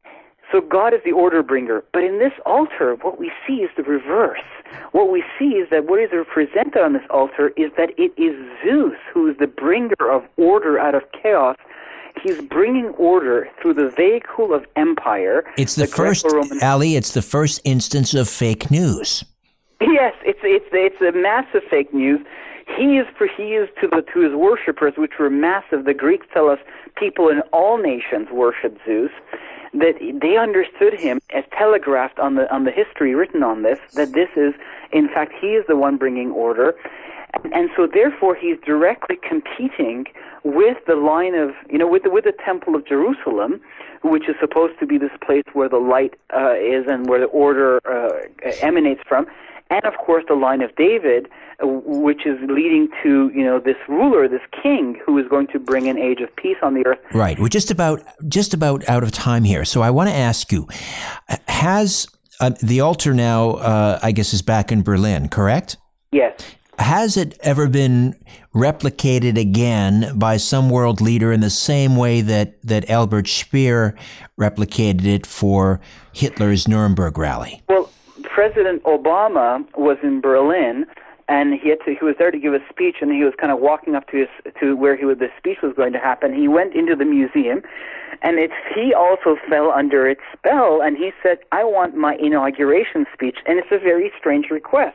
So God is the order bringer. But in this altar, what we see is the reverse. What we see is that what is represented on this altar is that it is Zeus who is the bringer of order out of chaos. He's bringing order through the vehicle of empire. It's the, the first, Ali, it's the first instance of fake news. Yes, it's it's it's a massive fake news. He is for he is to the to his worshippers, which were massive. The Greeks tell us people in all nations worship Zeus. That they understood him as telegraphed on the on the history written on this, that this is, in fact, he is the one bringing order. And, and so therefore he's directly competing with the line of, you know, with the, with the Temple of Jerusalem, which is supposed to be this place where the light uh, is and where the order uh, emanates from. And, of course, the line of David, uh, which is leading to, you know, this ruler, this king, who is going to bring an age of peace on the earth. Right. We're just about just about out of time here. So I want to ask you, has uh, the altar now, uh, I guess, is back in Berlin, correct? Yes. Has it ever been replicated again by some world leader in the same way that, that Albert Speer replicated it for Hitler's Nuremberg rally? Well, President Obama was in Berlin, and he had to, he was there to give a speech, and he was kind of walking up to his to where he would, the speech was going to happen. He went into the museum, and it's he also fell under its spell, and he said, "I want my inauguration speech," and it's a very strange request.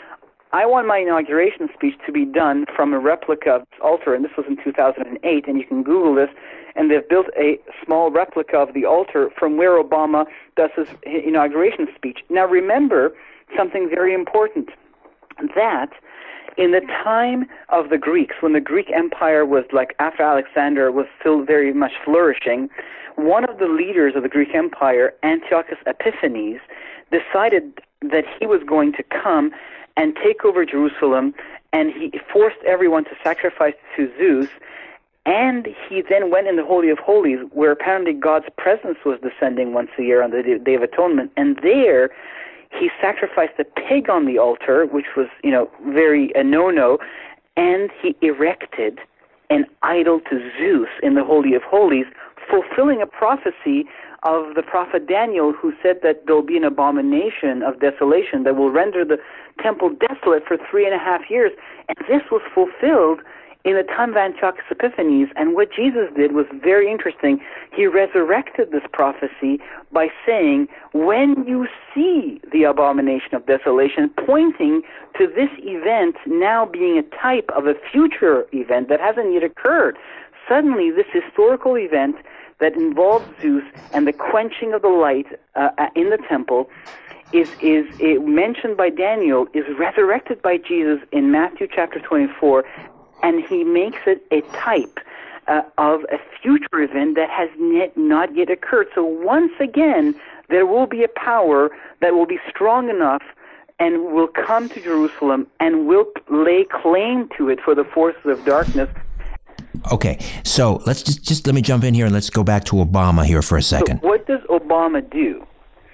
I want my inauguration speech to be done from a replica of this altar, and this was in two thousand eight, and you can Google this, and they've built a small replica of the altar from where Obama does his inauguration speech. Now remember something very important, that in the time of the Greeks, when the Greek Empire was, like, after Alexander, was still very much flourishing, one of the leaders of the Greek Empire, Antiochus Epiphanes, decided that he was going to come and take over Jerusalem, and he forced everyone to sacrifice to Zeus, and he then went in the Holy of Holies, where apparently God's presence was descending once a year on the Day of Atonement, and there he sacrificed a pig on the altar, which was, you know, very a no-no, and he erected an idol to Zeus in the Holy of Holies, fulfilling a prophecy of the prophet Daniel, who said that there will be an abomination of desolation that will render the temple desolate for three and a half years. And this was fulfilled in the time of Antiochus Epiphanes. And what Jesus did was very interesting. He resurrected this prophecy by saying, when you see the abomination of desolation, pointing to this event now being a type of a future event that hasn't yet occurred, suddenly this historical event that involves Zeus and the quenching of the light uh, in the temple is is it, mentioned by Daniel, is resurrected by Jesus in Matthew chapter twenty-four, and he makes it a type uh, of a future event that has net, not yet occurred. So once again, there will be a power that will be strong enough and will come to Jerusalem and will lay claim to it for the forces of darkness. Okay, so let's just, just let me jump in here and let's go back to Obama here for a second. So what does Obama do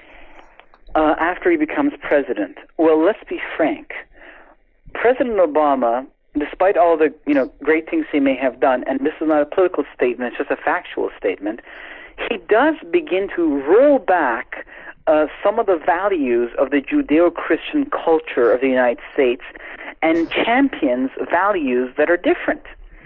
uh, after he becomes president? Well, let's be frank. President Obama, despite all the you know great things he may have done, and this is not a political statement, it's just a factual statement, he does begin to roll back uh, some of the values of the Judeo-Christian culture of the United States and champions values that are different.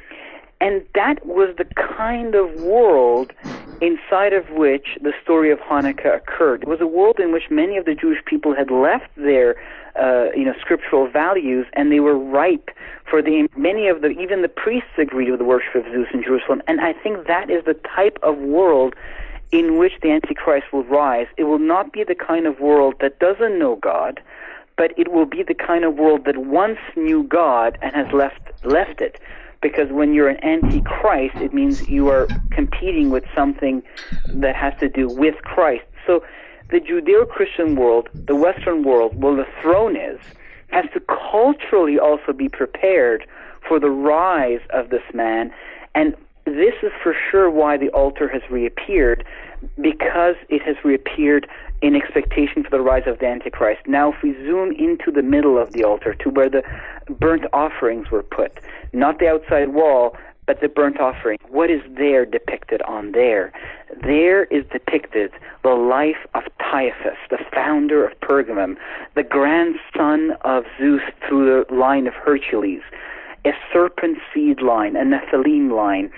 And that was the kind of world inside of which the story of Hanukkah occurred. It was a world in which many of the Jewish people had left their, uh, you know, scriptural values, and they were ripe for the. Many of the, even the priests agreed with the worship of Zeus in Jerusalem. And I think that is the type of world in which the Antichrist will rise. It will not be the kind of world that doesn't know God, but it will be the kind of world that once knew God and has left left it. Because when you're an antichrist, it means you are competing with something that has to do with Christ. So the Judeo-Christian world, the Western world, where the throne is, has to culturally also be prepared for the rise of this man. And this is for sure why the altar has reappeared, because it has reappeared in expectation for the rise of the Antichrist. Now, if we zoom into the middle of the altar, to where the burnt offerings were put, not the outside wall, but the burnt offering, what is there depicted on there? There is depicted the life of Caiaphas, the founder of Pergamum, the grandson of Zeus through the line of Hercules, a serpent seed line, a Nephilim line.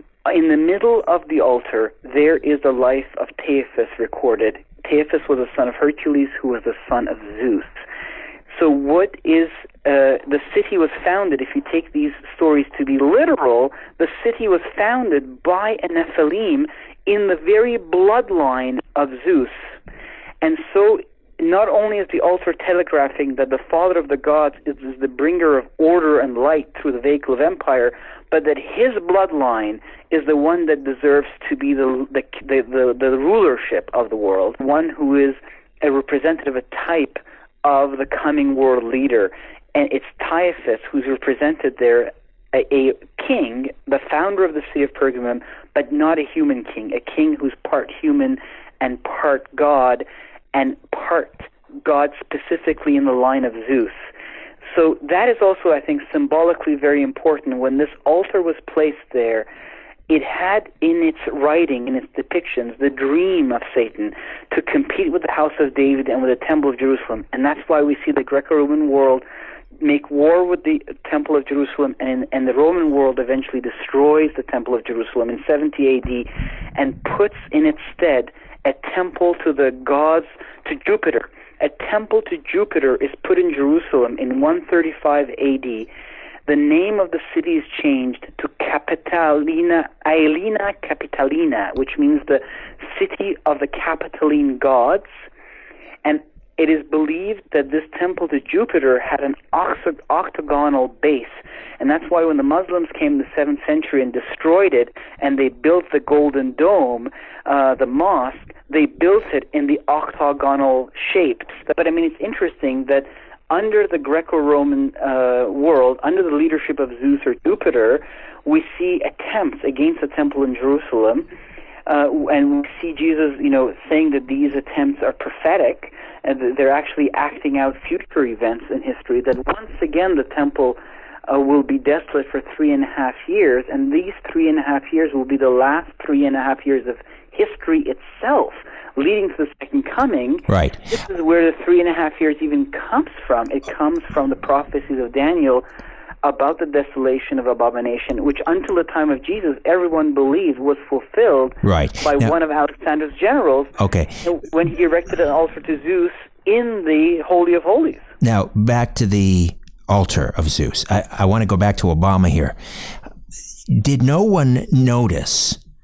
In the middle of the altar, there is the life of Caiaphas recorded. Caiaphas was a son of Hercules, who was the son of Zeus. So what is, uh, the city was founded, if you take these stories to be literal, the city was founded by a Nephilim in the very bloodline of Zeus. And so not only is the altar telegraphing that the father of the gods is, is the bringer of order and light through the vehicle of empire, but that his bloodline is the one that deserves to be the the, the, the, the rulership of the world, one who is a representative, a type of the coming world leader. And it's Caiaphas who's represented there, a, a king, the founder of the city of Pergamum, but not a human king, a king who's part human and part God, and part God specifically in the line of Zeus. So that is also, I think, symbolically very important. When this altar was placed there, it had in its writing, in its depictions, the dream of Satan to compete with the house of David and with the temple of Jerusalem. And that's why we see the Greco-Roman world make war with the temple of Jerusalem, and, and the Roman world eventually destroys the temple of Jerusalem in seventy A D and puts in its stead a temple to the gods, to Jupiter. A temple to Jupiter is put in Jerusalem in one thirty-five A D. The name of the city is changed to Capitalina, Aelina Capitalina, which means the city of the Capitoline gods. And it is believed that this temple to Jupiter had an octagonal base. And that's why when the Muslims came in the seventh century and destroyed it, and they built the Golden Dome, uh, the mosque, they built it in the octagonal shapes. But I mean, it's interesting that under the Greco-Roman uh, world, under the leadership of Zeus or Jupiter, we see attempts against the temple in Jerusalem, uh, and we see Jesus, you know, saying that these attempts are prophetic, and that they're actually acting out future events in history, that once again the temple uh, will be desolate for three and a half years, and these three and a half years will be the last three and a half years of history itself, leading to the second coming. Right. This is where the three and a half years even comes from. It comes from the prophecies of Daniel about the desolation of Abomination, which until the time of Jesus, everyone believed was fulfilled right. by now, one of Alexander's generals okay. when he erected an altar to Zeus in the Holy of Holies. Now, back to the altar of Zeus. I, I want to go back to Obama here. Did no one notice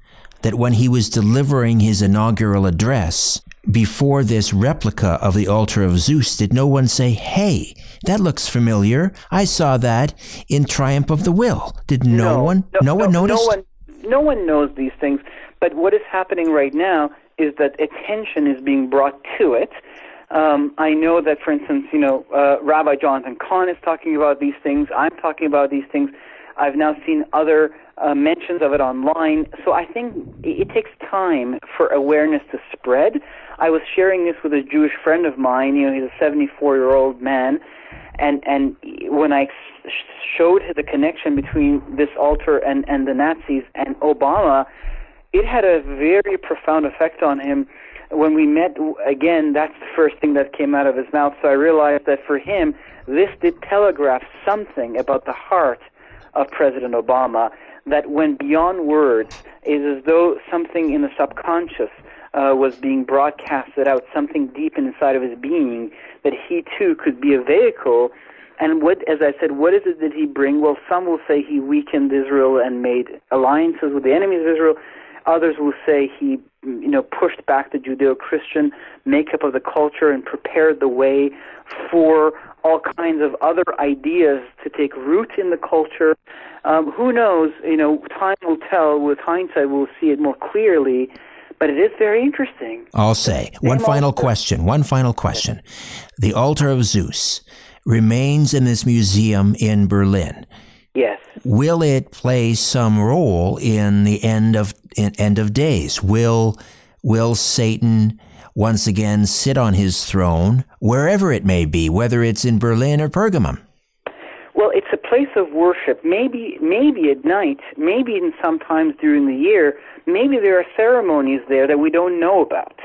that when he was delivering his inaugural address before this replica of the altar of Zeus, did no one say, hey, that looks familiar. I saw that in Triumph of the Will. Did no, no one no, no one no, notice? No one, no one knows these things. But what is happening right now is that attention is being brought to it. Um, I know that, for instance, you know, uh, Rabbi Jonathan Cahn is talking about these things. I'm talking about these things. I've now seen other uh, mentions of it online. So I think it, it takes time for awareness to spread. I was sharing this with a Jewish friend of mine. You know, he's a seventy-four-year-old man, and and when I showed the connection between this altar and, and the Nazis and Obama, it had a very profound effect on him. When we met again, that's the first thing that came out of his mouth. So I realized that for him, this did telegraph something about the heart of President Obama that went beyond words. It is as though something in the subconscious uh, was being broadcasted out, something deep inside of his being, that he too could be a vehicle. And what, as I said, what is it that he bring? Well, some will say he weakened Israel and made alliances with the enemies of Israel. Others will say he, you know, pushed back the Judeo-Christian makeup of the culture and prepared the way for all kinds of other ideas to take root in the culture. Um, who knows? You know, time will tell. With hindsight, we'll see it more clearly. But it is very interesting. I'll say. One final question. One final question. The altar of Zeus remains in this museum in Berlin. Yes. Will it play some role in the end of in end of days? Will will Satan once again sit on his throne, wherever it may be, whether it's in Berlin or Pergamum? Well, it's a place of worship. Maybe maybe at night, maybe even sometimes during the year, maybe there are ceremonies there that we don't know about.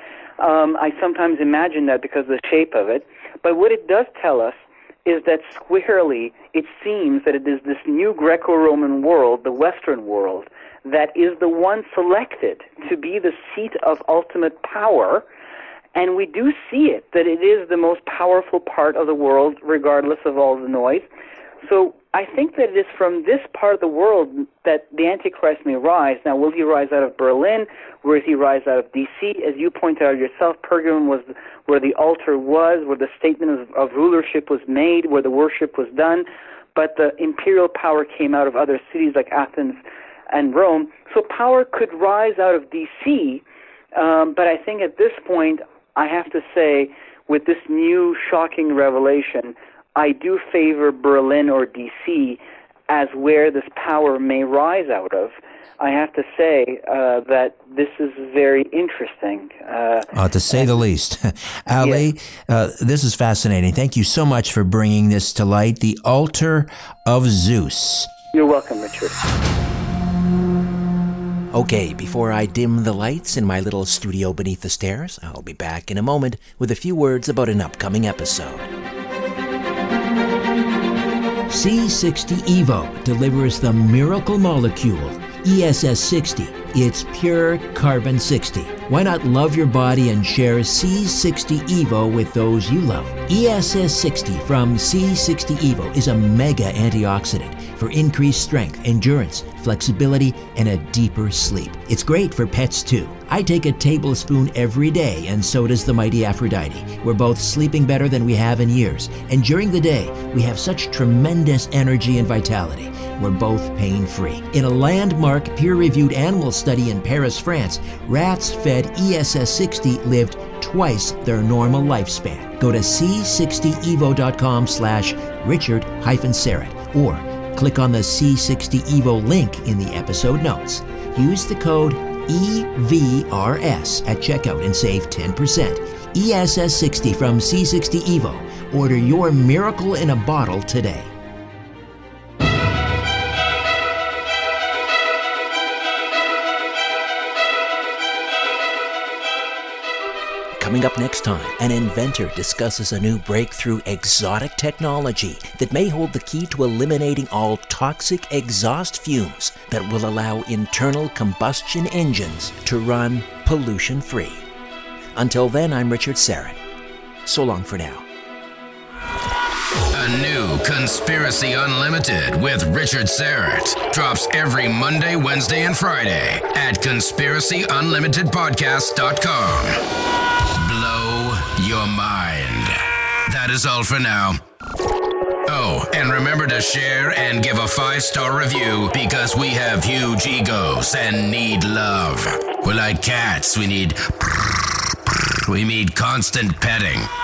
Um, I sometimes imagine that because of the shape of it. But what it does tell us is that squarely it seems that it is this new Greco-Roman world, the Western world, that is the one selected to be the seat of ultimate power. And we do see it, that it is the most powerful part of the world, regardless of all the noise. So I think that it is from this part of the world that the Antichrist may rise. Now, will he rise out of Berlin? Will he rise out of D C? As you pointed out yourself, Pergamum was where the altar was, where the statement of, of rulership was made, where the worship was done. But the imperial power came out of other cities like Athens and Rome. So power could rise out of D C, um, but I think at this point, I have to say, with this new shocking revelation, I do favor Berlin or D C as where this power may rise out of. I have to say uh, that this is very interesting. Uh, uh, to say the least. Ali, yeah. uh, this is fascinating. Thank you so much for bringing this to light. The Altar of Zeus. You're welcome, Richard. Okay, before I dim the lights in my little studio beneath the stairs, I'll be back in a moment with a few words about an upcoming episode. C sixty Evo delivers the miracle molecule, E S S sixty. It's pure carbon sixty. Why not love your body and share C sixty Evo with those you love? E S S sixty from C sixty Evo is a mega antioxidant for increased strength, endurance, flexibility, and a deeper sleep. It's great for pets too. I take a tablespoon every day, and so does the mighty Aphrodite. We're both sleeping better than we have in years, and during the day, we have such tremendous energy and vitality. We're both pain-free. In a landmark peer-reviewed animal study in Paris, France, rats fed E S S sixty lived twice their normal lifespan. Go to c sixty evo dot com slash Richard hyphen Serrett or click on the C sixty Evo link in the episode notes. Use the code E V R S at checkout and save ten percent. E S S sixty from C sixty Evo. Order your miracle in a bottle today. Coming up next time, an inventor discusses a new breakthrough exotic technology that may hold the key to eliminating all toxic exhaust fumes that will allow internal combustion engines to run pollution-free. Until then, I'm Richard Serrett. So long for now. A new Conspiracy Unlimited with Richard Syrett drops every Monday, Wednesday, and Friday at conspiracy unlimited podcast dot com. Blow your mind. That is all for now. Oh, and remember to share and give a five-star review because we have huge egos and need love. We're like cats. We need... We need constant petting.